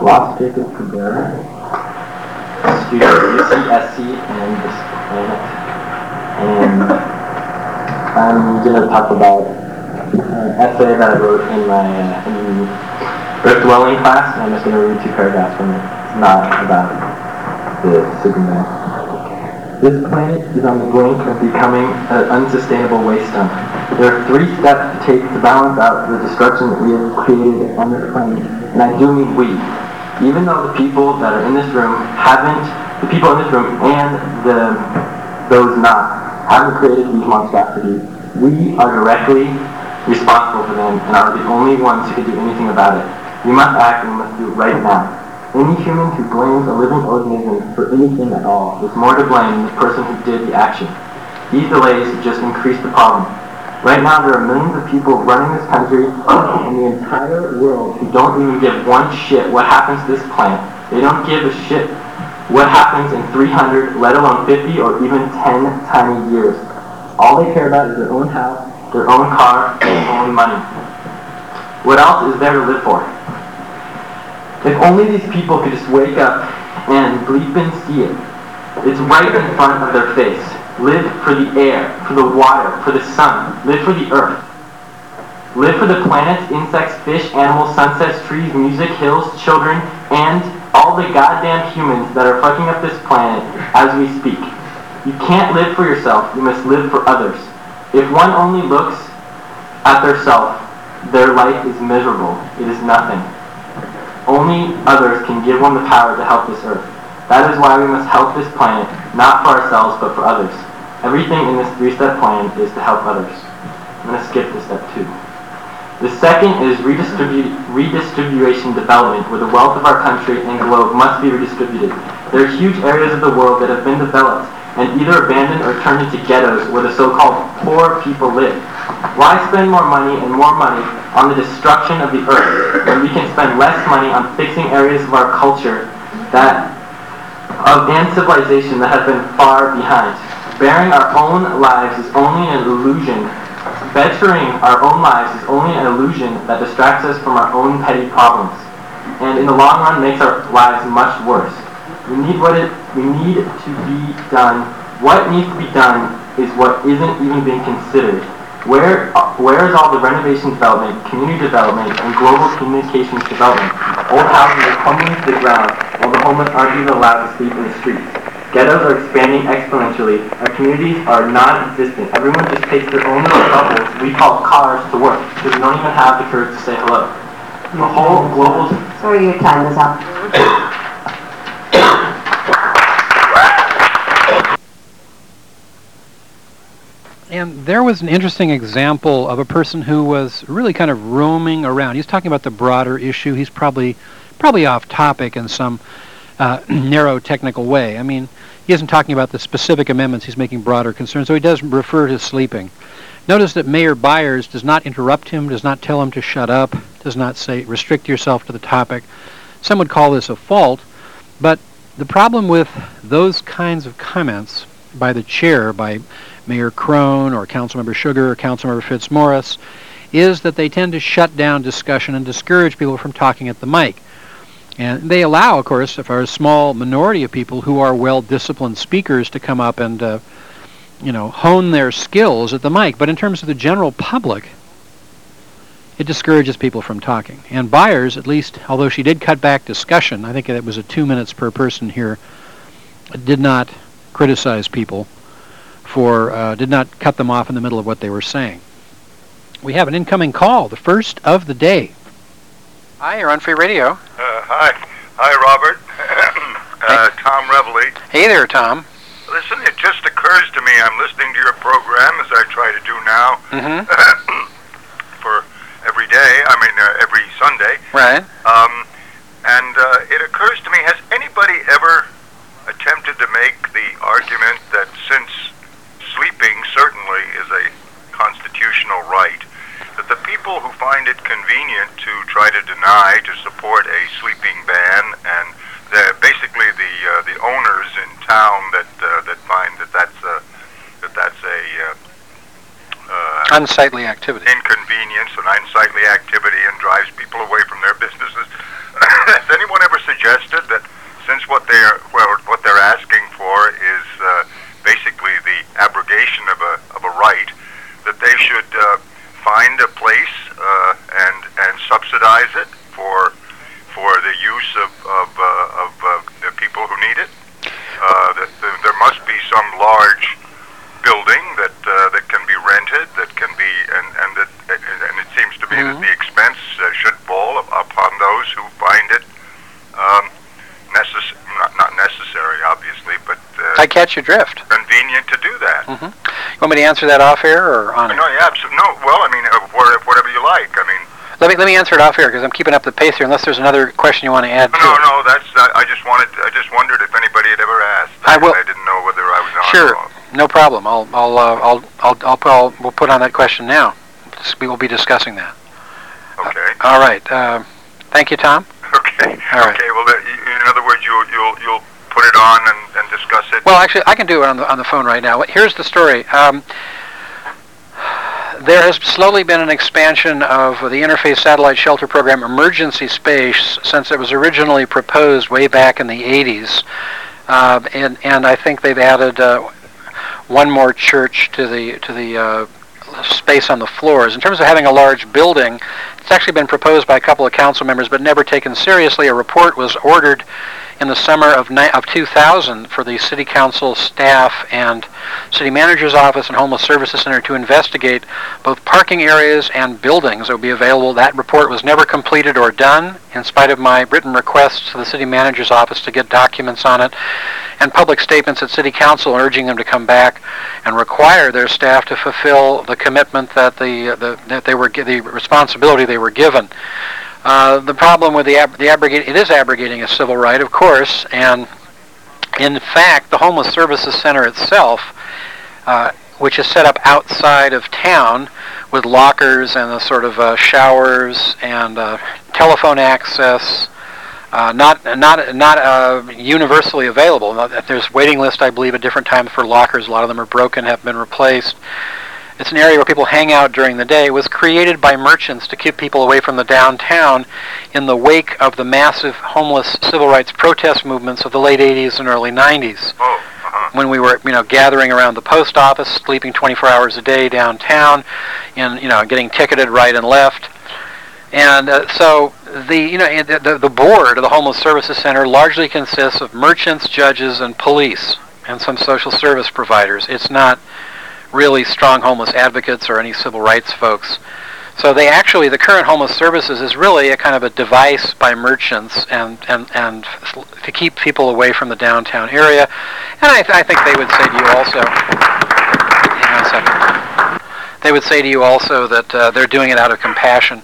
philosophy of Kubera, student at UCSC and this planet. And I'm going to talk about an essay that I wrote in my Earth Dwelling class, and I'm just going to read 2 paragraphs from it. It's not about the Superman. This planet is on the brink of becoming an unsustainable waste dump. There are 3 steps to take to balance out the destruction that we have created on this planet, and I do mean we. Even though the people that are in this room the people in this room and those not, haven't created these monstrosities, we are directly responsible for them and are the only ones who can do anything about it. We must act and we must do it right now. Any human who blames a living organism for anything at all is more to blame than the person who did the action. These delays just increase the problem. Right now there are millions of people running this country and the entire world who don't even give one shit what happens to this planet. They don't give a shit what happens in 300, let alone 50 or even 10 tiny years. All they care about is their own house, their own car, and their own money. What else is there to live for? If only these people could just wake up and bleep and see it. It's right in front of their face. Live for the air, for the water, for the sun. Live for the earth. Live for the planets, insects, fish, animals, sunsets, trees, music, hills, children, and all the goddamn humans that are fucking up this planet as we speak. You can't live for yourself, you must live for others. If one only looks at their self, their life is miserable. It is nothing. Only others can give one the power to help this earth. That is why we must help this planet, not for ourselves, but for others. Everything in this 3-step plan is to help others. I'm going to skip to step 2. The second is redistribution development, where the wealth of our country and globe must be redistributed. There are huge areas of the world that have been developed and either abandoned or turned into ghettos where the so-called poor people live. Why spend more money on the destruction of the earth when we can spend less money on fixing areas of our culture and civilization that have been far behind? Bettering our own lives is only an illusion that distracts us from our own petty problems, and in the long run makes our lives much worse. What needs to be done is what isn't even being considered. Where is all the renovation development, community development, and global communications development? Old houses are crumbling to the ground, while the homeless aren't even allowed to sleep in the streets. Ghettos are expanding exponentially. Our communities are non-existent. Everyone just takes their own little bubbles we call cars to work, because we don't even have the courage to say hello. The whole global... Sorry, your time is up. And there was an interesting example of a person who was really kind of roaming around. He's talking about the broader issue. He's probably off topic in some narrow technical way. I mean, he isn't talking about the specific amendments. He's making broader concerns, so he does refer to sleeping. Notice that Mayor Byers does not interrupt him, does not tell him to shut up, does not say restrict yourself to the topic. Some would call this a fault, but the problem with those kinds of comments by the chair, by Mayor Crone or Councilmember Sugar or Councilmember Fitzmaurice, is that they tend to shut down discussion and discourage people from talking at the mic. And they allow, of course, for a small minority of people who are well-disciplined speakers to come up and, hone their skills at the mic. But in terms of the general public, it discourages people from talking. And Byers, at least, although she did cut back discussion, I think it was 2 minutes per person here, did not criticize people did not cut them off in the middle of what they were saying. We have an incoming call, the first of the day. Hi, you're on Free Radio. Hi, Robert. Tom Reveley. Hey there, Tom. Listen, it just occurs to me, I'm listening to your program, as I try to do now, for every day, every Sunday. Right. And it occurs to me, has anybody ever attempted to make the argument that since sleeping certainly is a constitutional right, that the people who find it convenient to try to deny, to support a sleeping ban, and basically the owners in town that find that's a unsightly activity, inconvenience, an unsightly activity, and drives people away from their businesses. Has anyone ever suggested that since what they're asking for is basically the abrogation of a right, that they should find a place and subsidize it for the use of the people who need it. That there must be some large building that can be rented, that can be, and it seems to me that the expense should fall upon those who find it not necessary, obviously, but I catch your drift. Convenient to do that. You want me to answer that off air or on? No, yeah, no. Well, I mean, whatever you like. I mean. Let me answer it off air because I'm keeping up the pace here. Unless there's another question you want to add. No, that's. I just wondered if anybody had ever asked. I didn't know whether I was on. Sure, or off. No problem. We'll put on that question now. We will be discussing that. Okay. All right. Thank you, Tom. Okay. All right. Okay. Well, in other words, you'll put it on and discuss it. Well, actually, I can do it on the phone right now. Here's the story. There has slowly been an expansion of the Interface Satellite Shelter Program emergency space since it was originally proposed way back in the 80s. And I think they've added one more church to the space on the floors. In terms of having a large building, it's actually been proposed by a couple of council members but never taken seriously. A report was ordered in the summer of 2000 for the City Council staff and City Manager's Office and Homeless Services Center to investigate both parking areas and buildings that would be available. That report was never completed or done, in spite of my written requests to the City Manager's Office to get documents on it, and public statements at City Council urging them to come back and require their staff to fulfill the commitment that the responsibility they were given. The problem with it is abrogating a civil right, of course, and in fact, the Homeless Services Center itself, which is set up outside of town with lockers and the sort of showers and telephone access, not universally available. There's waiting list, I believe, at different times for lockers. A lot of them are broken, have been replaced. It's an area where people hang out during the day. It was created by merchants to keep people away from the downtown in the wake of the massive homeless civil rights protest movements of the late 80s and early 90s. When we were, gathering around the post office, sleeping 24 hours a day downtown, and getting ticketed right and left. And so the board of the Homeless Services Center largely consists of merchants, judges, and police, and some social service providers. It's not really strong homeless advocates or any civil rights folks. So the current homeless services is really a kind of a device by merchants and to keep people away from the downtown area. And I think they would say to you also, hang on a second. They would say to you also that they're doing it out of compassion.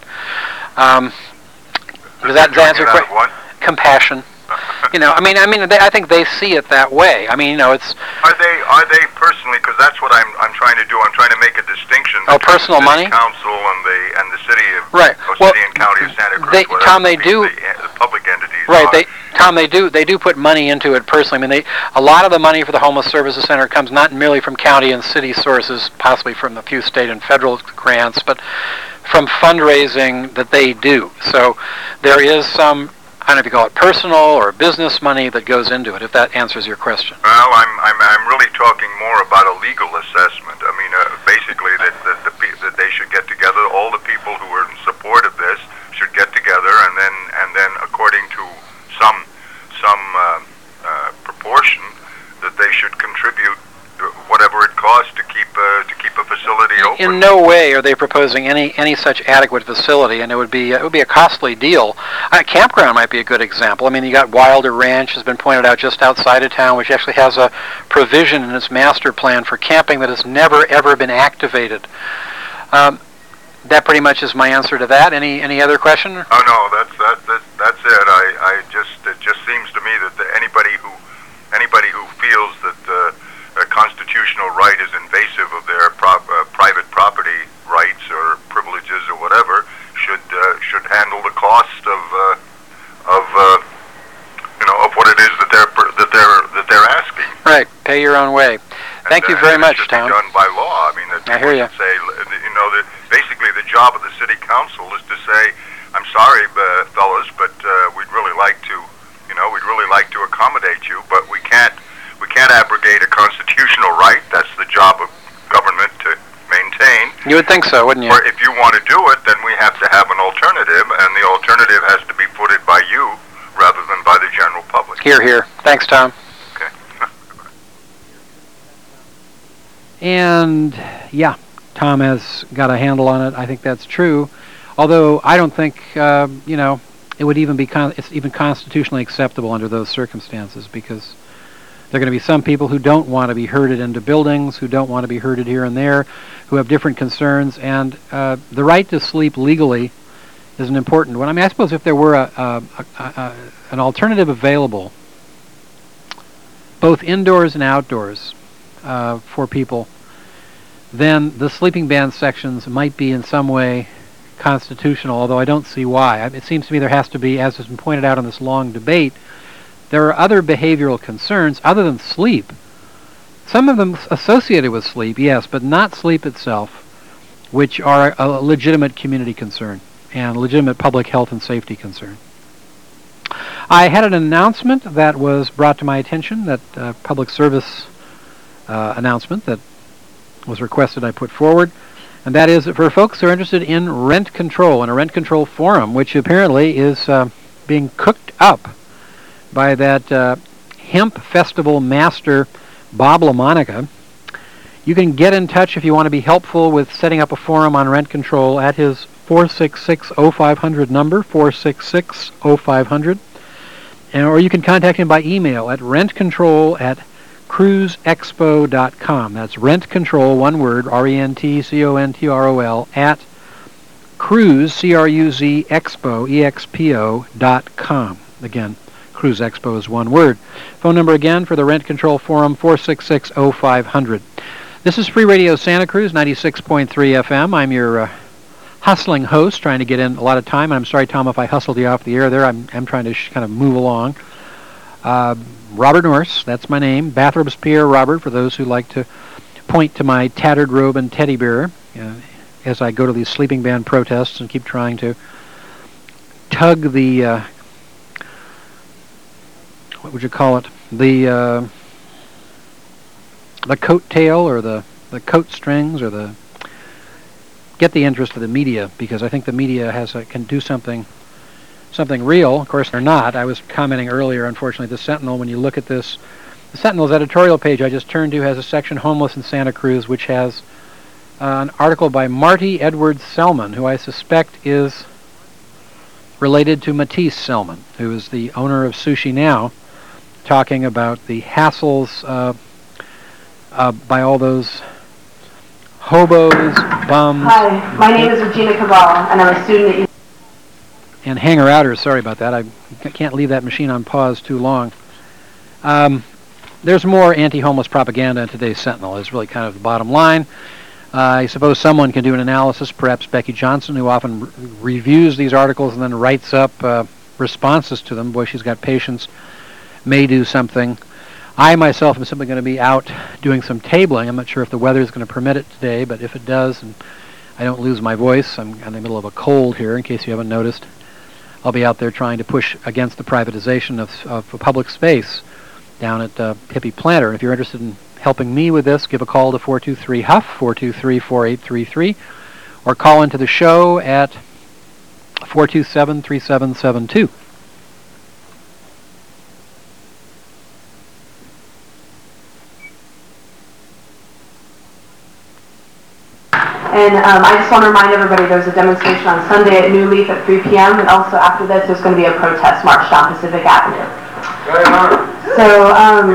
Does that answer your question? Compassion. I think they see it that way. It's. Are they personally? Because that's what I'm trying to do. I'm trying to make a distinction between personal the money? Council and the city of City and county of Santa Cruz. Tom, they do. The public entities. Right. They do put money into it personally. A lot of the money for the Homeless Services Center comes not merely from county and city sources, possibly from a few state and federal grants, but from fundraising that they do. So there is some, I don't know if you call it personal or business money that goes into it, if that answers your question. Well, I'm really talking more about a legal assessment. Basically that they should get together. All the people who are in support of this should get together, and then according to some proportion, that they should contribute whatever it costs to keep a facility open. In no way are they proposing any such adequate facility, and it would be a costly deal. A campground might be a good example. You got Wilder Ranch, has been pointed out just outside of town, which actually has a provision in its master plan for camping that has never ever been activated. That pretty much is my answer to that. Any other question? Oh no, that's it. It just seems to me that anybody who feels that a constitutional right is invasive of their private property rights or privileges or whatever should handle the cost of what it is that they're asking. Right. Pay your own way. Thank you very much, Tom. It should be done by law. I hear you. Say, that basically the job of the city council is to say, I'm sorry, fellas, but we'd really like to, accommodate you, but we can't abrogate a constitutional right. That's the job of government to maintain. You would think so, wouldn't you? Or if you want to do it, then we have to have an alternative, and the alternative has to be footed by you rather than by the general public. Hear, hear. Thanks, Tom. Okay. And yeah, Tom has got a handle on it. I think that's true. Although I don't think it would even be it's even constitutionally acceptable under those circumstances, because there are going to be some people who don't want to be herded into buildings, who don't want to be herded here and there, who have different concerns, and the right to sleep legally is an important one. I mean, I suppose if there were an alternative available, both indoors and outdoors, for people, then the sleeping ban sections might be in some way constitutional, although I don't see why. It seems to me there has to be, as has been pointed out in this long debate, there are other behavioral concerns other than sleep. Some of them associated with sleep, yes, but not sleep itself, which are a legitimate community concern and legitimate public health and safety concern. I had an announcement that was brought to my attention, that public service announcement that was requested I put forward, and that is for folks who are interested in rent control and a rent control forum, which apparently is being cooked up by that hemp festival master, Bob LaMonica. You can get in touch if you want to be helpful with setting up a forum on rent control at his 466-0500 number, 466-0500. Or you can contact him by email at rentcontrol@cruzexpo.com. That's rentcontrol, one word, RENTCONTROL, at cruz, C-R-U-Z, expo, EXPO.com. Again, Cruz Expo is one word. Phone number again for the Rent Control Forum, 466-0500. This is Free Radio Santa Cruz, 96.3 FM. I'm your hustling host, trying to get in a lot of time. And I'm sorry, Tom, if I hustled you off the air there. I'm trying to kind of move along. Robert Norris, that's my name. Bathrobes Pierre Robert, for those who like to point to my tattered robe and teddy bear as I go to these sleeping ban protests and keep trying to tug the what would you call it? The coattail, or the coat strings, or get the interest of the media, because I think the media can do something real. Of course, they're not. I was commenting earlier, unfortunately, the Sentinel, when you look at this, the Sentinel's editorial page I just turned to has a section, Homeless in Santa Cruz, which has an article by Marty Edwards Selman, who I suspect is related to Matisse Selman, who is the owner of Sushi Now, talking about the hassles by all those hobos, bums. Hi, my name is Regina Cabral, and I'm a student at and hanger-outers, sorry about that. I can't leave that machine on pause too long. There's more anti-homeless propaganda in today's Sentinel, is really kind of the bottom line. I suppose someone can do an analysis, perhaps Becky Johnson, who often reviews these articles and then writes up responses to them. Boy, she's got patience. May do something. I myself am simply going to be out doing some tabling. I'm not sure if the weather is going to permit it today, but if it does, and I don't lose my voice, I'm in the middle of a cold here, in case you haven't noticed. I'll be out there trying to push against the privatization of public space down at Hippie Planter. If you're interested in helping me with this, give a call to 423-HUFF, 423-4833, or call into the show at 427-3772. And I just want to remind everybody there's a demonstration on Sunday at New Leaf at 3 p.m. and also after this there's going to be a protest march down Pacific Avenue. So I'm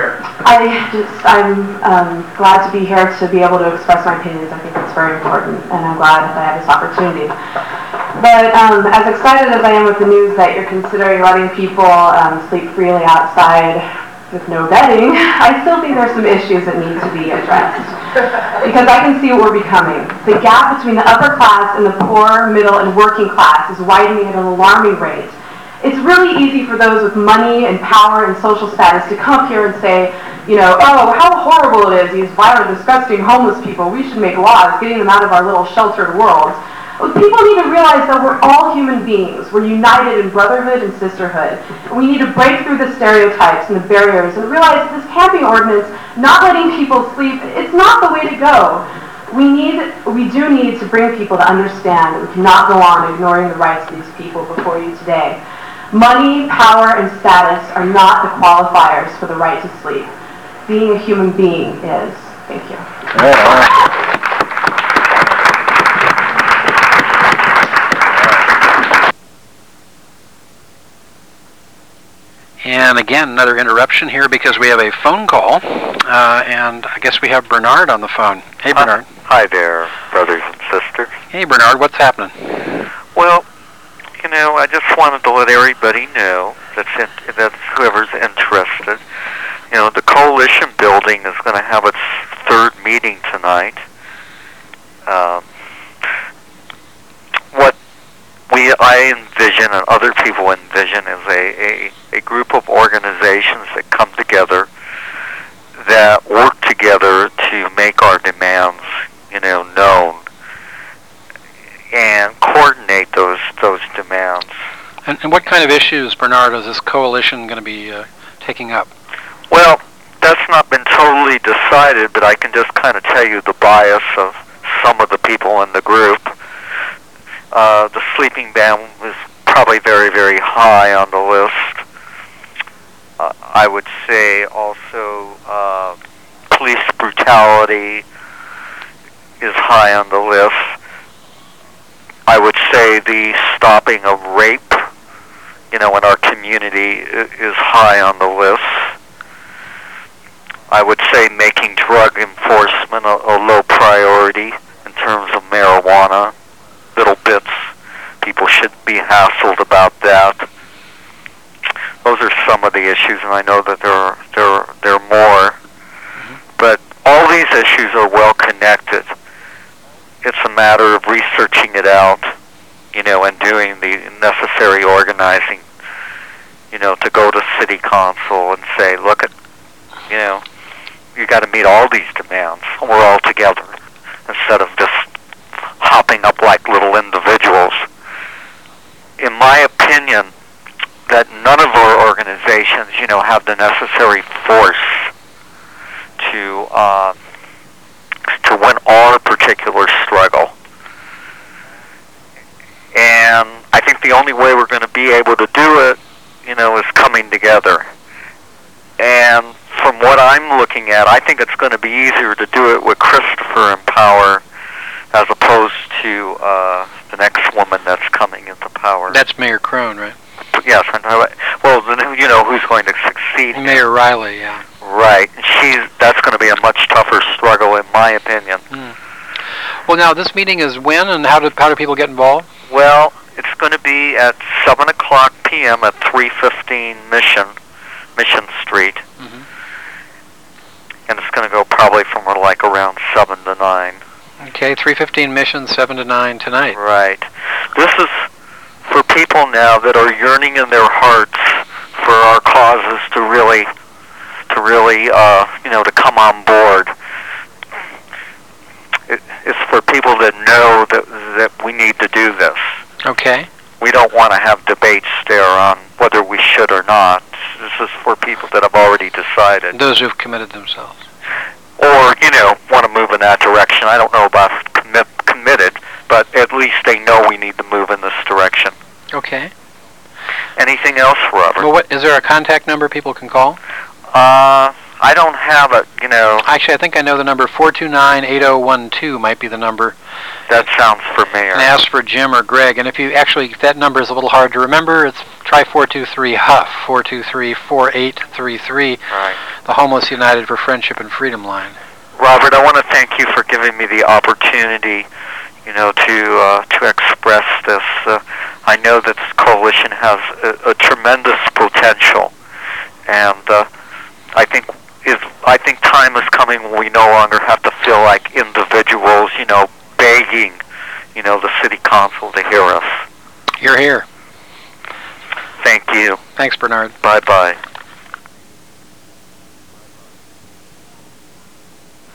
glad to be here to be able to express my opinions. I think it's very important, and I'm glad that I have this opportunity. But as excited as I am with the news that you're considering letting people sleep freely outside with no bedding, I still think there's some issues that need to be addressed. Because I can see what we're becoming. The gap between the upper class and the poor, middle, and working class is widening at an alarming rate. It's really easy for those with money and power and social status to come up here and say, oh, how horrible it is, these violent, disgusting homeless people. We should make laws getting them out of our little sheltered worlds. People need to realize that we're all human beings. We're united in brotherhood and sisterhood. And we need to break through the stereotypes and the barriers and realize that this camping ordinance, not letting people sleep, it's not the way to go. We do need to bring people to understand that we cannot go on ignoring the rights of these people before you today. Money, power, and status are not the qualifiers for the right to sleep. Being a human being is. Thank you. And again, another interruption here because we have a phone call, and I guess we have Bernard on the phone. Hey, Bernard. Hi there, brothers and sisters. Hey, Bernard, what's happening? Well, I just wanted to let everybody know that's whoever's interested. The coalition building is going to have its third meeting tonight. What I envision and other people envision is a group of organizations that come together, that work together to make our demands, known, and coordinate those demands. And what kind of issues, Bernard, is this coalition going to be taking up? Well, that's not been totally decided, but I can just kind of tell you the bias of some of the people in the group. The sleeping ban was probably very, very high on the list. I would say also police brutality is high on the list. I would say the stopping of rape, in our community is high on the list. I would say making drug enforcement a low priority in terms of marijuana. Little bits. People should be hassled about that. Those are some of the issues, and I know that there are more. But all these issues are well connected. It's a matter of researching it out, and doing the necessary organizing, to go to city council and say, look, you got to meet all these demands. We're all together instead of just hopping up like little individuals. In my opinion, that none of our organizations, have the necessary force to win our particular struggle. And I think the only way we're going to be able to do it, is coming together. And from what I'm looking at, I think it's going to be easier to do it with Christopher in power as opposed to the next woman that's coming into power. That's Mayor Crone, right? Yes, I know. Well, who's going to succeed? Mayor Riley, yeah. Right. That's going to be a much tougher struggle, in my opinion. Well, now, this meeting is when, and how do people get involved? Well, it's going to be at 7 o'clock p.m. at 315 Mission Street. And it's going to go probably from around 7 to 9. Okay, 315 Mission, 7 to 9 tonight. Right. This is for people now that are yearning in their hearts for our causes to really, to come on board. It's for people that know that we need to do this. Okay. We don't want to have debates there on whether we should or not. This is for people that have already decided. Those who've committed themselves. Or, want to move in that direction. I don't know about committed, but at least they know we need to move in this direction. Okay. Anything else, Robert? Well, is there a contact number people can call? I don't have it, Actually, I think I know the number. 429-8012 might be the number. That sounds familiar. And ask for Jim or Greg. And if that number is a little hard to remember, try 423-HUF, 423-4833. Right. The Homeless United for Friendship and Freedom line. Robert, I want to thank you for giving me the opportunity, to express this. I know that this coalition has a tremendous potential, and I think time is coming when we no longer have to feel like individuals, begging, the city council to hear us. You're here. Thank you. Thanks, Bernard. Bye-bye.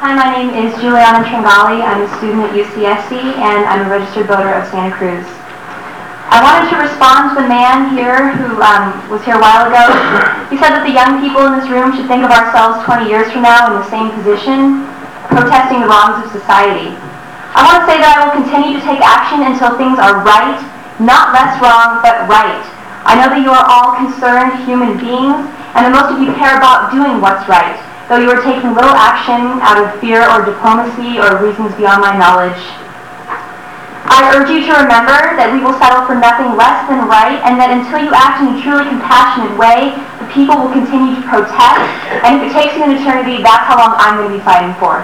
Hi, my name is Juliana Tringali. I'm a student at UCSC, and I'm a registered voter of Santa Cruz. I wanted to respond to the man here who was here a while ago. He said that the young people in this room should think of ourselves 20 years from now in the same position, protesting the wrongs of society. I want to say that I will continue to take action until things are right, not less wrong, but right. I know that you are all concerned human beings, and that most of you care about doing what's right, though you are taking little action out of fear or diplomacy or reasons beyond my knowledge. I urge you to remember that we will settle for nothing less than right, and that until you act in a truly compassionate way, the people will continue to protest, and if it takes you an eternity, that's how long I'm going to be fighting for.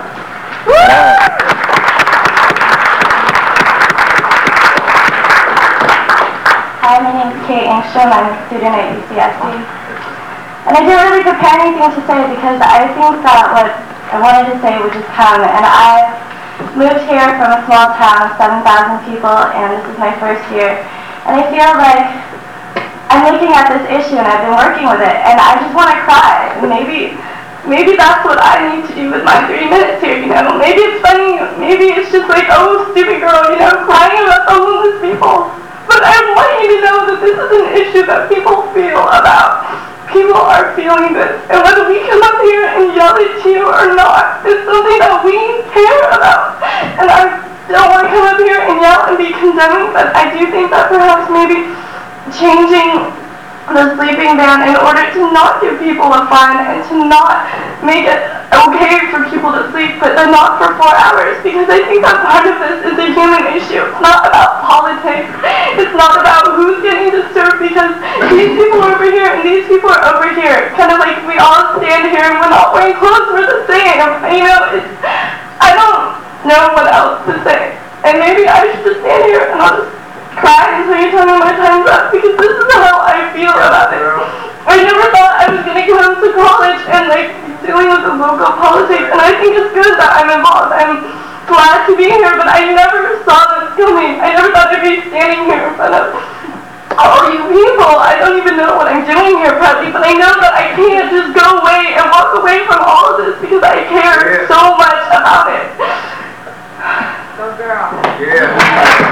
Hi, my name is Kate Engstrom. I'm a student at UCSC. And I didn't really prepare anything to say because I think that what I wanted to say would just come. And I moved here from a small town of 7,000 people, and this is my first year. And I feel like I'm looking at this issue and I've been working with it, and I just want to cry. And maybe that's what I need to do with my 3 minutes here, you know. Maybe it's funny, maybe it's just like, oh, stupid girl, you know, crying about the homeless people. But I want you to know that this is an issue that people feel about. People are feeling this, and whether we come up here and yell at you or not, it's something that we care about. And I don't want to come up here and yell and be condemning, but I do think that perhaps maybe changing the sleeping ban in order to not give people a fine and to not make it okay for people to sleep, but not for 4 hours, because I think that part of this is a human issue. It's not about politics. It's not about who's getting disturbed, because these people are over here and these people are over here. Kind of like we all stand here and we're not wearing clothes, we're the same. You know, I don't know what else to say. And maybe I should just stand here and I'll just cry until you tell me my time's up, because this is how I feel about it. I never thought I was going to come to college and like dealing with the local politics, and I think it's good that I'm involved. I'm glad to be here, but I never saw this coming. I never thought I'd be standing here in front of all you people. I don't even know what I'm doing here probably, but I know that I can't just go away and walk away from all of this because I care so much about it. Go girl. Yeah.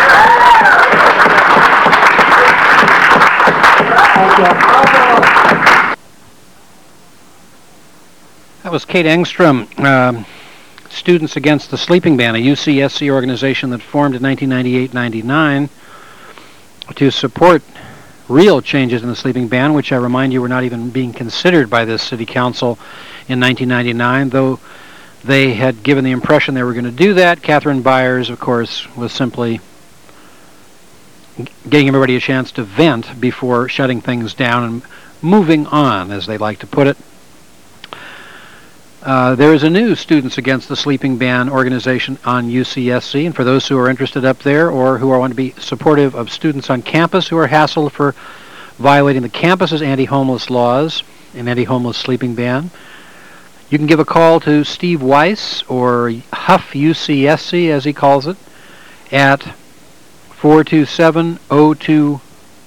That was Kate Engstrom, Students Against the Sleeping Ban, a UCSC organization that formed in 1998-99 to support real changes in the sleeping ban, which I remind you were not even being considered by this city council in 1999, though they had given the impression they were going to do that. Catherine Byers, of course, was simply getting everybody a chance to vent before shutting things down and moving on, as they like to put it. There is a new Students Against the Sleeping Ban organization on UCSC, and for those who are interested up there or who want to be supportive of students on campus who are hassled for violating the campus's anti-homeless laws and anti-homeless sleeping ban, you can give a call to Steve Weiss, or Huff UCSC as he calls it, at 427-0270,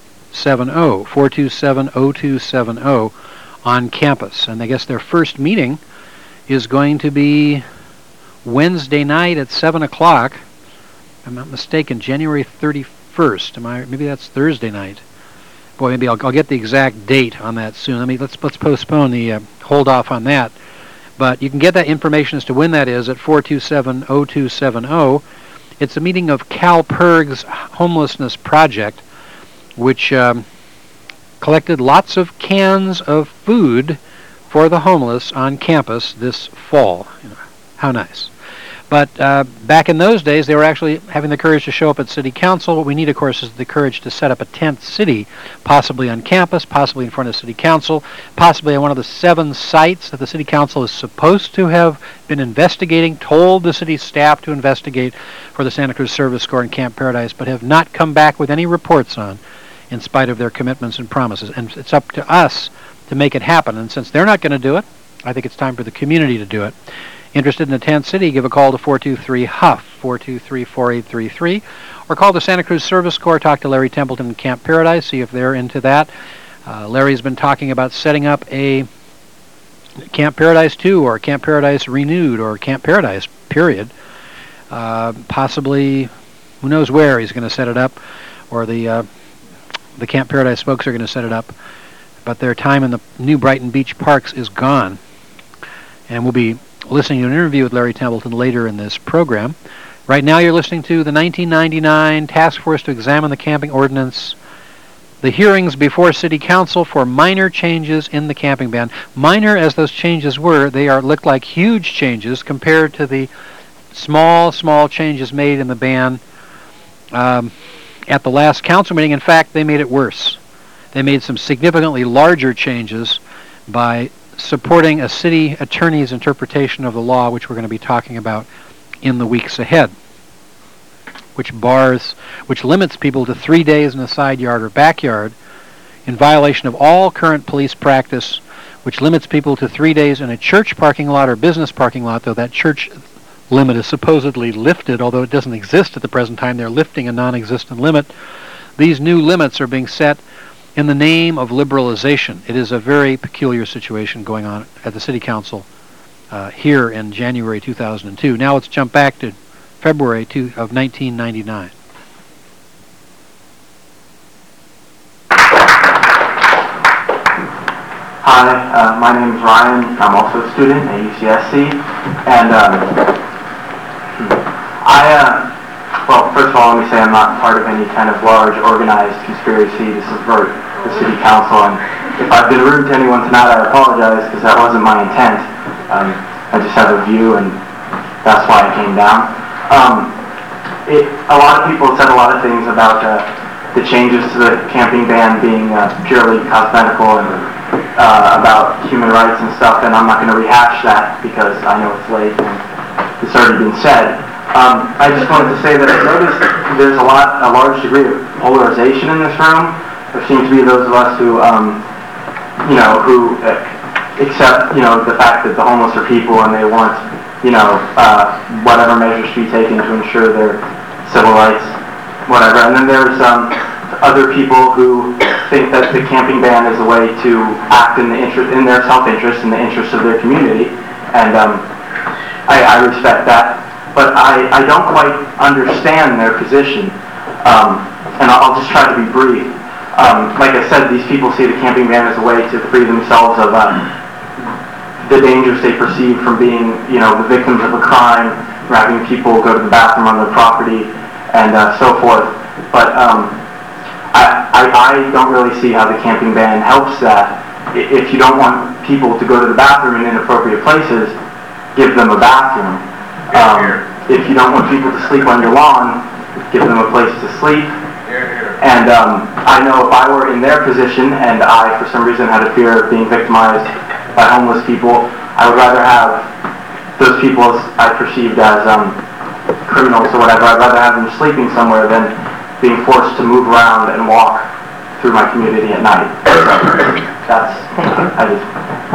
427-0270 on campus. And I guess their first meeting is going to be Wednesday night at 7 o'clock. If I'm not mistaken, January 31st. Maybe that's Thursday night. Boy, maybe I'll get the exact date on that soon. Let's postpone the hold off on that. But you can get that information as to when that is at 427-0270. It's a meeting of CalPERG's Homelessness Project, which collected lots of cans of food for the homeless on campus this fall. How nice. But back in those days, they were actually having the courage to show up at City Council. What we need, of course, is the courage to set up a tent city, possibly on campus, possibly in front of City Council, possibly on one of the 7 sites that the City Council is supposed to have been investigating, told the city staff to investigate for the Santa Cruz Service Corps and Camp Paradise, but have not come back with any reports on, in spite of their commitments and promises. And it's up to us to make it happen. And since they're not going to do it, I think it's time for the community to do it. Interested in a tent city, give a call to 423-HUFF, 423-4833, or call the Santa Cruz Service Corps, talk to Larry Templeton in Camp Paradise, see if they're into that. Larry's been talking about setting up a Camp Paradise 2 or Camp Paradise Renewed or Camp Paradise, period. Possibly, who knows where he's going to set it up, or the Camp Paradise folks are going to set it up. But their time in the New Brighton Beach parks is gone. And we'll be listening to an interview with Larry Templeton later in this program. Right now you're listening to the 1999 Task Force to Examine the Camping Ordinance, the hearings before City Council for minor changes in the camping ban. Minor as those changes were, they look like huge changes compared to the small changes made in the ban at the last council meeting. In fact, they made it worse. They made some significantly larger changes by supporting a city attorney's interpretation of the law, which we're going to be talking about in the weeks ahead, which limits people to 3 days in a side yard or backyard in violation of all current police practice, which limits people to 3 days in a church parking lot or business parking lot, though that church limit is supposedly lifted, although it doesn't exist at the present time. They're lifting a non-existent limit. These new limits are being set in the name of liberalization. It is a very peculiar situation going on at the City Council here in January 2002. Now let's jump back to February of 1999. Hi, my name is Ryan. I'm also a student at UCSC, and well, first of all, let me say I'm not part of any kind of large organized conspiracy to subvert the City Council, and if I've been rude to anyone tonight, I apologize, because that wasn't my intent. I just have a view, and that's why I came down. A lot of people said a lot of things about the changes to the camping ban being purely cosmetical and about human rights and stuff, and I'm not going to rehash that because I know it's late and it's already been said. I just wanted to say that I noticed there's a large degree of polarization in this room. There seem to be those of us who accept, the fact that the homeless are people and they want, whatever measures to be taken to ensure their civil rights, whatever. And then there's other people who think that the camping ban is a way to act in their self-interest, in the interest of their community, and I respect that, but I don't quite understand their position, and I'll just try to be brief. Like I said, these people see the camping ban as a way to free themselves of the dangers they perceive from being, the victims of a crime, from having people go to the bathroom on their property, and so forth. But I don't really see how the camping ban helps that. If you don't want people to go to the bathroom in inappropriate places, give them a bathroom. If you don't want people to sleep on your lawn, give them a place to sleep. And I know if I were in their position and I, for some reason, had a fear of being victimized by homeless people, I would rather have those people I perceived as criminals or whatever, I'd rather have them sleeping somewhere than being forced to move around and walk through my community at night. That's, I just...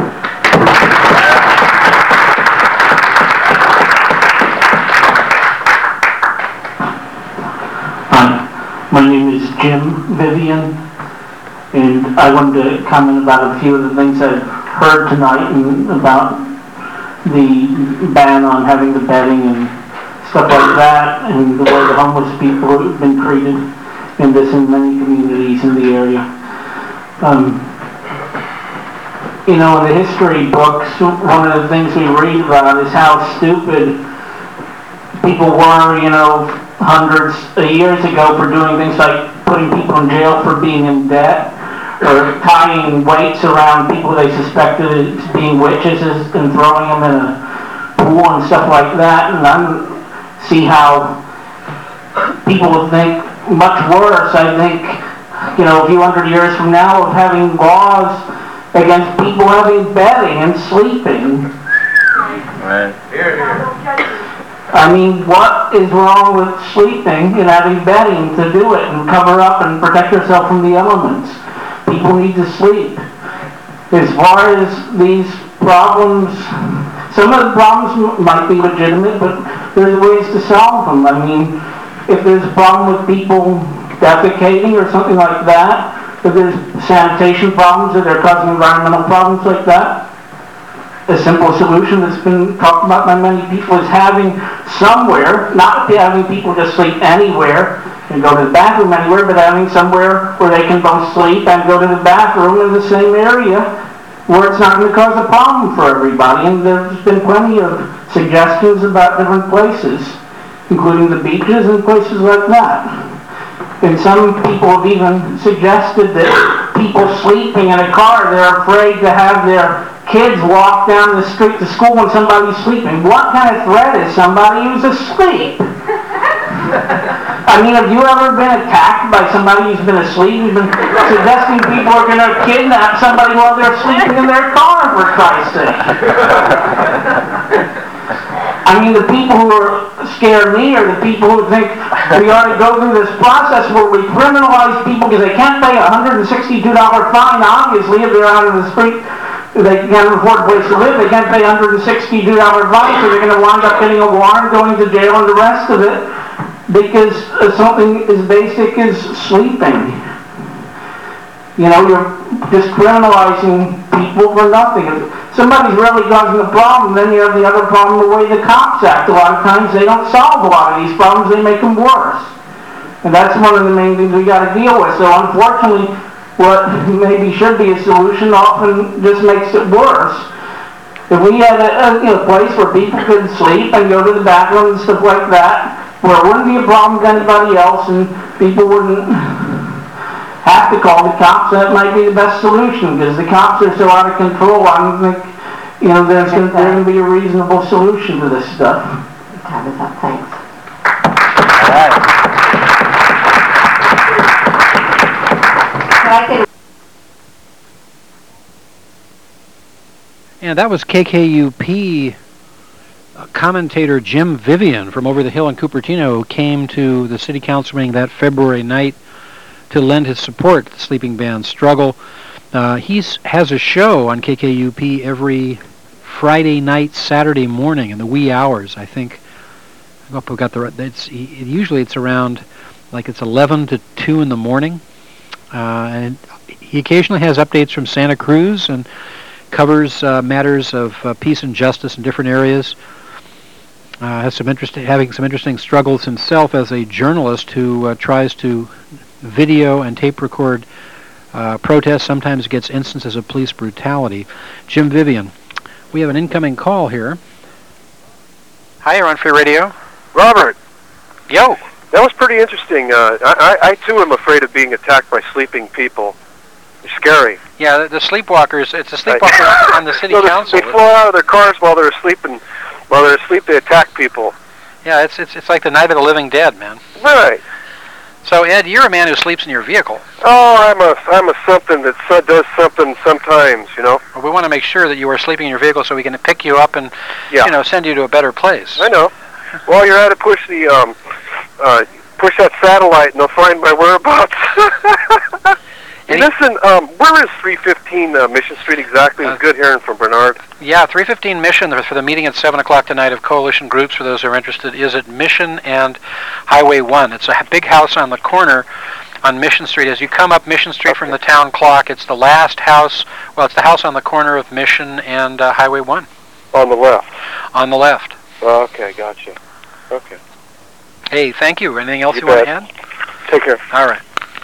My name is Jim Vivian, and I wanted to comment about a few of the things I've heard tonight and about the ban on having the bedding and stuff like that, and the way the homeless people have been treated in many communities in the area. In the history books, one of the things we read about is how stupid people were, hundreds of years ago for doing things like putting people in jail for being in debt, or tying weights around people they suspected as being witches and throwing them in a pool and stuff like that. And I see how people would think much worse, I think, a few hundred years from now, of having laws against people having bedding and sleeping. Right. I mean, what is wrong with sleeping and having bedding to do it and cover up and protect yourself from the elements? People need to sleep. As far as these problems, some of the problems might be legitimate, but there's ways to solve them. I mean, if there's a problem with people defecating or something like that, if there's sanitation problems, if they're causing environmental problems like that, a simple solution that's been talked about by many people is having somewhere, not having people just sleep anywhere and go to the bathroom anywhere, but having somewhere where they can both sleep and go to the bathroom in the same area where it's not going to cause a problem for everybody. And there's been plenty of suggestions about different places, including the beaches and places like that. And some people have even suggested that people sleeping in a car, they're afraid to have their kids walk down the street to school when somebody's sleeping. What kind of threat is somebody who's asleep? I mean, have you ever been attacked by somebody who's been asleep? You've been suggesting people are going to kidnap somebody while they're sleeping in their car, for Christ's sake. I mean, the people who scare me are the people who think we ought to go through this process where we criminalize people because they can't pay a $162 fine, obviously, if they're out in the street. They can't afford a place to live. They can't pay a $162 fine, so they're going to wind up getting a warrant, going to jail, and the rest of it because something as basic as sleeping. You know, you're just criminalizing people for nothing. If somebody's really causing a problem, then you have the other problem, the way the cops act. A lot of times they don't solve a lot of these problems, they make them worse. And that's one of the main things we got to deal with. So unfortunately, what maybe should be a solution often just makes it worse. If we had a place where people could sleep and go to the bathroom and stuff like that, where it wouldn't be a problem to anybody else and people wouldn't have to call the cops, that might be the best solution, because the cops are so out of control. I don't think, there's going to be a reasonable solution to this stuff. Time is up, thanks. All right. And that was KKUP commentator Jim Vivian from over the hill in Cupertino, who came to the city council meeting that February night to lend his support to the sleeping band's struggle. He has a show on KKUP every Friday night, Saturday morning in the wee hours. I think I hope we got the. Usually it's around it's 11 to 2 in the morning, and he occasionally has updates from Santa Cruz and covers matters of peace and justice in different areas. Has having some interesting struggles himself as a journalist who tries to video and tape record protests, sometimes gets instances of police brutality. Jim Vivian, we have an incoming call here. Hi, you're on Free Radio. Robert. Yo. That was pretty interesting. I too am afraid of being attacked by sleeping people. It's scary. Yeah, the sleepwalkers. It's a sleepwalker on the city council. They fly out of their cars while they're asleep, and while they're asleep, they attack people. Yeah, it's like the Night of the Living Dead, man. Right. So Ed, you're a man who sleeps in your vehicle. Oh, I'm a something that does something sometimes, Well, we want to make sure that you are sleeping in your vehicle so we can pick you up and send you to a better place. I know. Well, you're out to push the push that satellite, and they'll find my whereabouts. Hey, listen, where is 315 Mission Street exactly? It was good hearing from Bernard. Yeah, 315 Mission for the meeting at 7 o'clock tonight of Coalition Groups, for those who are interested, is at Mission and Highway 1. It's a big house on the corner on Mission Street. As you come up Mission Street from the town clock, it's the last house, it's the house on the corner of Mission and Highway 1. On the left? On the left. Oh, okay, gotcha. Okay. Hey, thank you. Anything else you want to add? Take care. All right.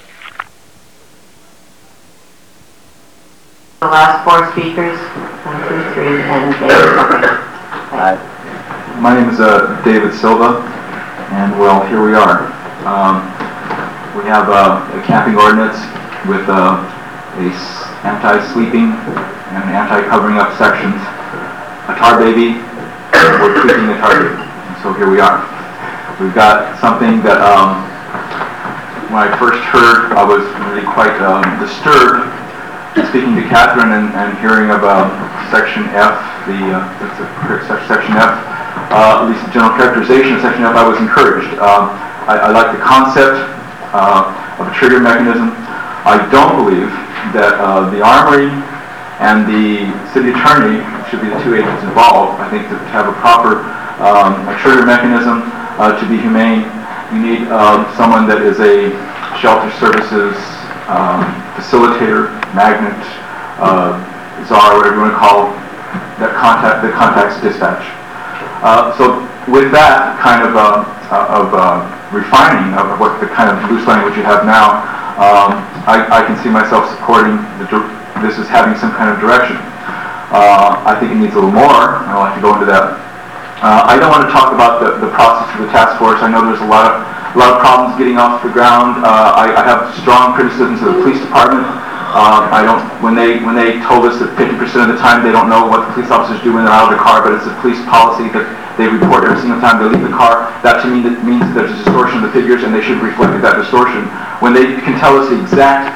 The last four speakers, 1, 2, 3, and David. Hi. My name is David Silva, and here we are. We have a camping ordinance with a anti-sleeping and anti-covering up sections, a tar baby, and we're tweaking the tar baby. And so here we are. We've got something that when I first heard, I was really quite disturbed. Speaking to Catherine and hearing about Section F, Section F, at least the general characterization of Section F, I was encouraged. I like the concept of a trigger mechanism. I don't believe that the Armory and the City Attorney should be the two agents involved. I think that to have a proper a trigger mechanism to be humane, you need someone that is a shelter services facilitator, magnet, czar, whatever you want to call that contacts dispatch. So with that kind of refining of what the kind of loose language you have now, I can see myself supporting this as having some kind of direction. I think it needs a little more, and I'd like to go into that. I don't want to talk about the process of the task force. I know there's a lot of problems getting off the ground. I have strong criticisms of the police department. When they told us that 50% of the time they don't know what the police officers do when they're out of the car, but it's a police policy that they report every single time they leave the car, that to me means that there's a distortion of the figures and they should reflect that distortion. When they can tell us the exact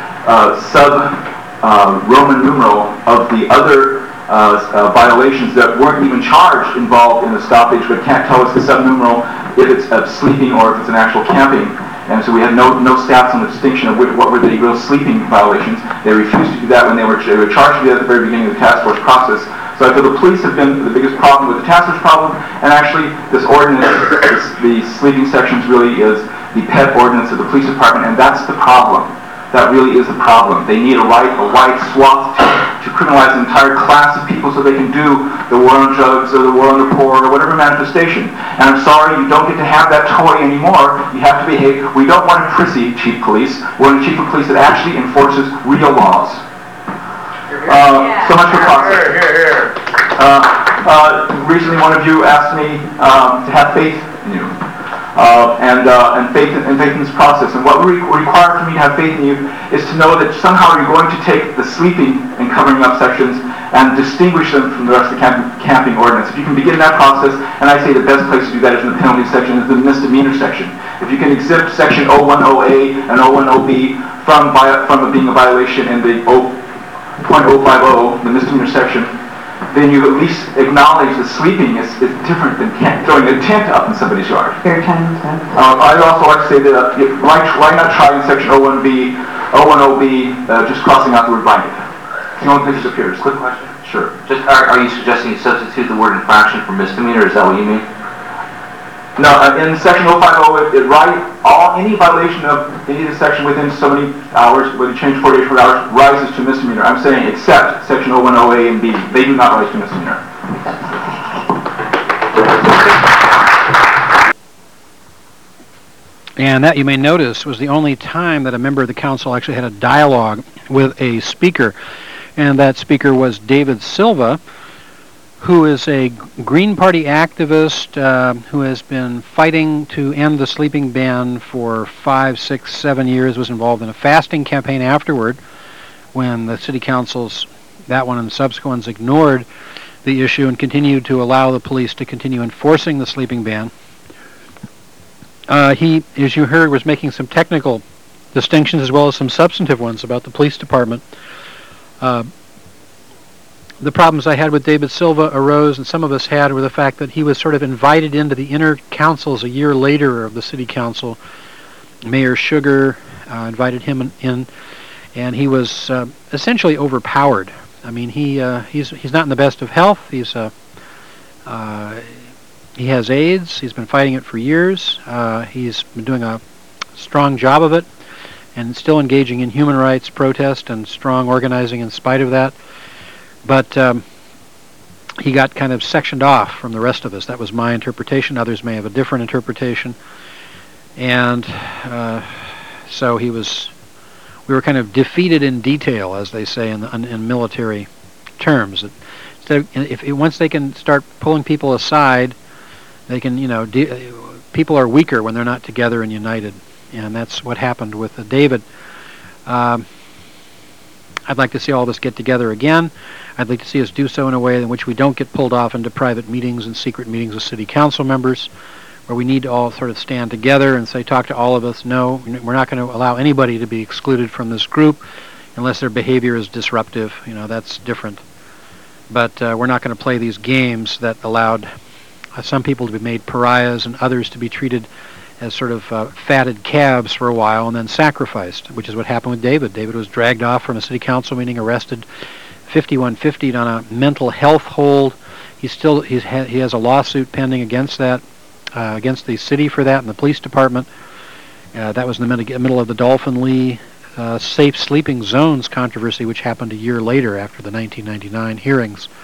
Roman numeral of the other violations that weren't even charged involved in the stoppage, but can't tell us the sub-numeral if it's sleeping or if it's an actual camping. And so we had no stats on the distinction of what were the real sleeping violations. They refused to do that when they were charged to do that at the very beginning of the task force process. So I feel the police have been the biggest problem with the task force problem, and actually this ordinance, the sleeping sections really is the pet ordinance of the police department, and that's the problem. That really is the problem. They need a wide swath to criminalize an entire class of people so they can do the war on drugs or the war on the poor or whatever manifestation. And I'm sorry, you don't get to have that toy anymore. You have to behave. We don't want a prissy chief police. We want a chief of police that actually enforces real laws. So much for process. Recently one of you asked me to have faith in you. And faith in this process. And what required for me to have faith in you is to know that somehow you're going to take the sleeping and covering up sections and distinguish them from the rest of the camping ordinance. If you can begin that process, and I say the best place to do that is in the penalty section, is the misdemeanor section. If you can exempt section 010A and 010B from being a violation in the 0.050, the misdemeanor section, then you at least acknowledge that sleeping is different than throwing a tent up in somebody's yard. Fair time. I'd also like to say that why not try in section 01B, 010B, just crossing out the word blanket? The only thing that appears. Quick question? Sure. Just are you suggesting you substitute the word infraction for misdemeanor? Is that what you mean? No, in section 050, any violation of any of the section within so many hours, whether you change 48 hours, rises to misdemeanor. I'm saying except section 010A and B. They do not rise to misdemeanor. And that, you may notice, was the only time that a member of the council actually had a dialogue with a speaker. And that speaker was David Silva, who is a Green Party activist who has been fighting to end the sleeping ban for 5, 6, 7 years, was involved in a fasting campaign afterward when the city councils, that one and the subsequent ones, ignored the issue and continued to allow the police to continue enforcing the sleeping ban. He, as you heard, was making some technical distinctions as well as some substantive ones about the police department. The problems I had with David Silva arose, and some of us had, were the fact that he was sort of invited into the inner councils a year later of the city council. Mayor Sugar invited him in, and he was essentially overpowered. I mean, he's not in the best of health. He has AIDS. He's been fighting it for years. He's been doing a strong job of it, and still engaging in human rights protest and strong organizing in spite of that. But he got kind of sectioned off from the rest of us. That was my interpretation. Others may have a different interpretation. And so we were kind of defeated in detail, as they say in military terms. Once they can start pulling people aside, they can, people are weaker when they're not together and united. And that's what happened with David. I'd like to see all of us get together again. I'd like to see us do so in a way in which we don't get pulled off into private meetings and secret meetings with city council members, where we need to all sort of stand together and say, talk to all of us. No, we're not going to allow anybody to be excluded from this group unless their behavior is disruptive. That's different. But we're not going to play these games that allowed some people to be made pariahs and others to be treated as sort of fatted calves for a while and then sacrificed, which is what happened with David. David was dragged off from a city council meeting, arrested, 5150'd on a mental health hold. He has a lawsuit pending against that, against the city for that and the police department. That was in the middle of the Dolphin Lee safe sleeping zones controversy, which happened a year later after the 1999 hearings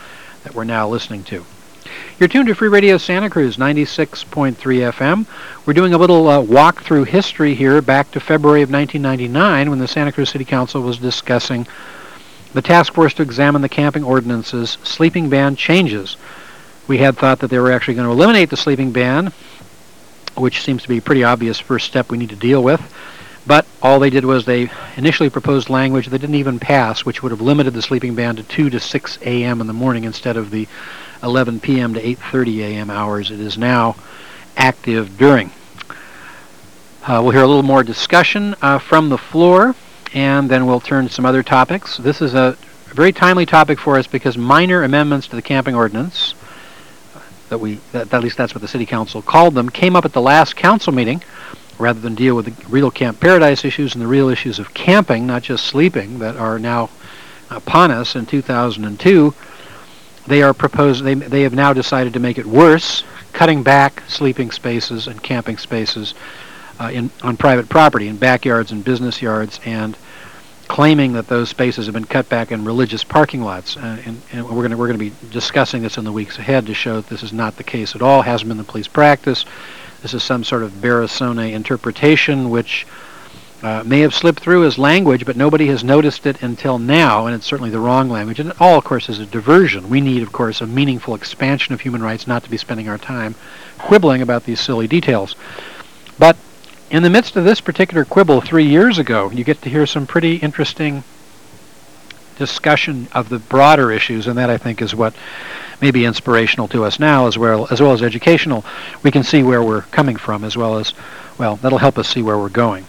that we're now listening to. You're tuned to Free Radio Santa Cruz, 96.3 FM. We're doing a little walk through history here back to February of 1999 when the Santa Cruz City Council was discussing the task force to examine the camping ordinance's sleeping ban changes. We had thought that they were actually going to eliminate the sleeping ban, which seems to be a pretty obvious first step we need to deal with. But all they did was they initially proposed language that didn't even pass, which would have limited the sleeping ban to 2 to 6 a.m. in the morning instead of the 11 p.m. to 8:30 a.m. hours it is now active during. We'll hear a little more discussion from the floor, and then we'll turn to some other topics. This is a very timely topic for us because minor amendments to the camping ordinance, at least that's what the City Council called them, came up at the last council meeting. Rather than deal with the real Camp Paradise issues and the real issues of camping, not just sleeping, that are now upon us in 2002, they have now decided to make it worse, cutting back sleeping spaces and camping spaces on private property, in backyards and business yards, and claiming that those spaces have been cut back in religious parking lots. And we're going to be discussing this in the weeks ahead to show that this is not the case at all. It hasn't been the police practice. This is some sort of Barrisone interpretation which may have slipped through as language, but nobody has noticed it until now, and it's certainly the wrong language. And it all, of course, is a diversion. We need, of course, a meaningful expansion of human rights, not to be spending our time quibbling about these silly details. But in the midst of this particular quibble 3 years ago, you get to hear some pretty interesting discussion of the broader issues, and that, I think, is what may be inspirational to us now as well as educational. We can see where we're coming from as well as, well, that'll help us see where we're going.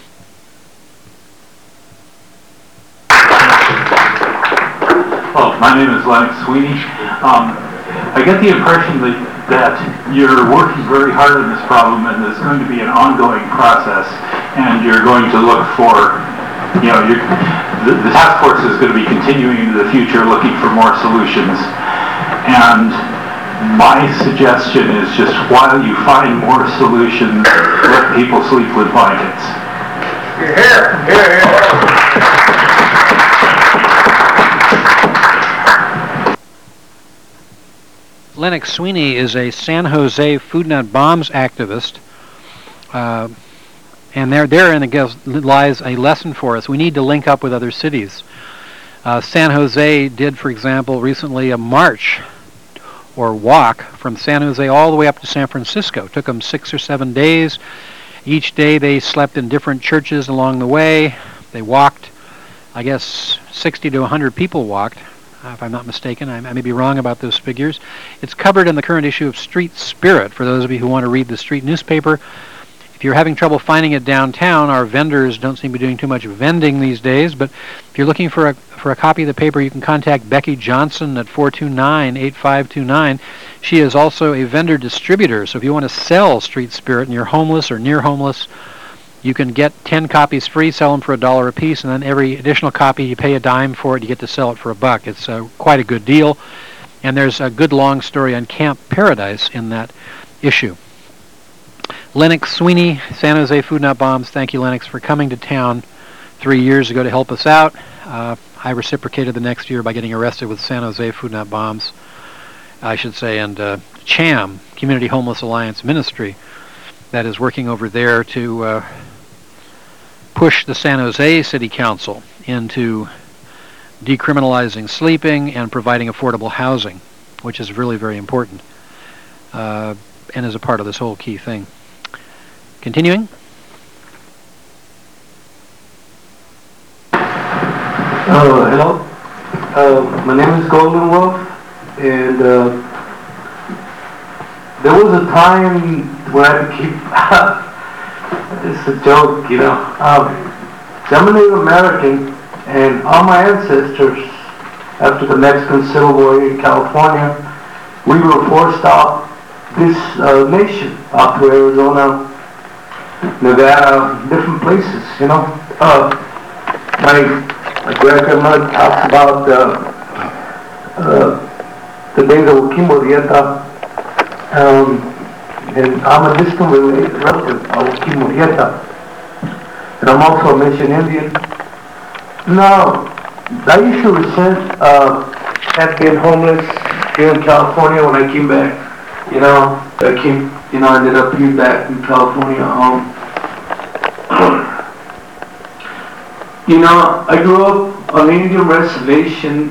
Well, my name is Lennox Sweeney. I get the impression that you're working very hard on this problem, and it's going to be an ongoing process, and you're going to look for, the task force is going to be continuing into the future looking for more solutions. And my suggestion is just while you find more solutions, let people sleep with blankets. Lennox Sweeney is a San Jose Food Not Bombs activist, and therein lies a lesson for us. We need to link up with other cities. San Jose did, for example, recently a march or walk from San Jose all the way up to San Francisco. It took them 6 or 7 days. Each day they slept in different churches along the way. They walked, I guess 60 to 100 people walked, if I'm not mistaken. I may be wrong about those figures. It's covered in the current issue of Street Spirit, for those of you who want to read the street newspaper. If you're having trouble finding it downtown, our vendors don't seem to be doing too much vending these days, but if you're looking for a copy of the paper, you can contact Becky Johnson at 429-8529. She is also a vendor distributor, so if you want to sell Street Spirit and you're homeless or near homeless, you can get 10 copies free, sell them for $1 a piece, and then every additional copy you pay a dime for it, you get to sell it for $1. It's quite a good deal, and there's a good long story on Camp Paradise in that issue. Lennox Sweeney, San Jose Food Not Bombs. Thank you, Lennox, for coming to town 3 years ago to help us out. I reciprocated the next year by getting arrested with San Jose Food Not Bombs, I should say, and CHAM, Community Homeless Alliance Ministry, that is working over there to push the San Jose City Council into decriminalizing sleeping and providing affordable housing, which is really very important and is a part of this whole key thing. Continuing. Hello. My name is Golden Wolf, and there was a time when I keep it's a joke, I'm a Native American, and all my ancestors, after the Mexican Civil War in California, we were forced out this nation, out to Arizona, Nevada, different places, My grandmother talks about the days of Joaquin Murrieta, and I'm a distant relative of Joaquin Murrieta, and I'm also a Mission Indian. Now, I used to resent had been homeless here in California when I came back. I ended up here back in California. I grew up on an Indian reservation.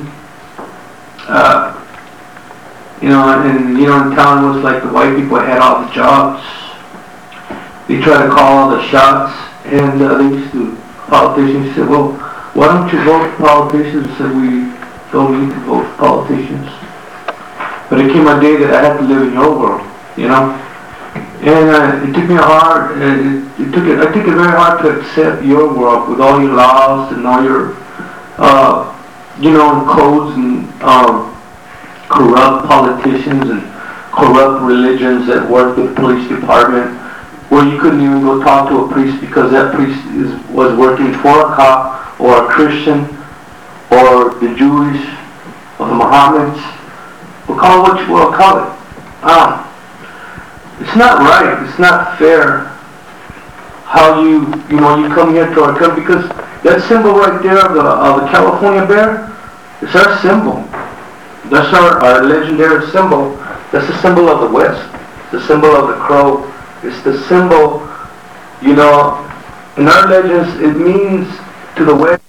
In town it was like the white people had all the jobs. They tried to call all the shots, and politicians said, well, why don't you vote for politicians? I said, we don't need to vote for politicians. But it came a day that I had to live in your world, And it took me hard, I took it very hard to accept your world with all your laws and all your, codes and corrupt politicians and corrupt religions that work with the police department, where you couldn't even go talk to a priest because that priest was working for a cop or a Christian or the Jewish or the Mohammedans. We'll call it what you will call it. It's not right. It's not fair how you come here to our country, because that symbol right there of the California bear is our symbol. That's our legendary symbol. That's the symbol of the West. The symbol of the crow. It's the symbol, in our legends, it means to the West.